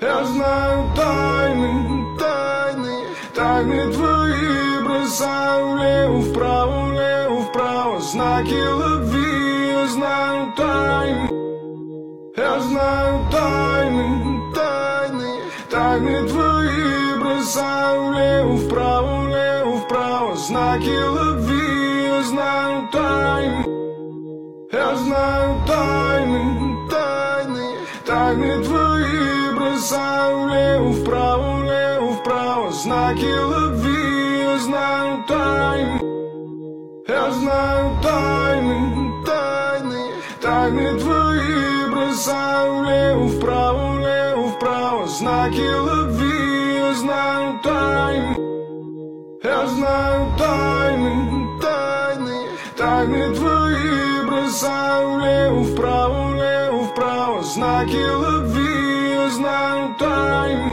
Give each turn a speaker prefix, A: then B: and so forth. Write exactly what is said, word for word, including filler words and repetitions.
A: Я знаю тайны, тайны, тайны твои. Бросаю влево, вправо, влево, вправо. Знаки любви, я знаю тайны. Я знаю тайны, тайны, тайны твои. Бросаю влево, вправо, влево, вправо. Знаки любви, я знаю тайны. Я знаю тайны, тайны, тайны твои. Бросаю влево, вправо, влево, вправо. Знаки любви, я знаю тайны. Я знаю тайны, тайны, тайны твои. Бросаю влево, вправо, влево, вправо. Знаки любви, я знаю тайны. Я знаю тайны, тайны, тайны твои. Бросаю влево, вправо, влево, вправо. Знаки любви, я знаю тайны.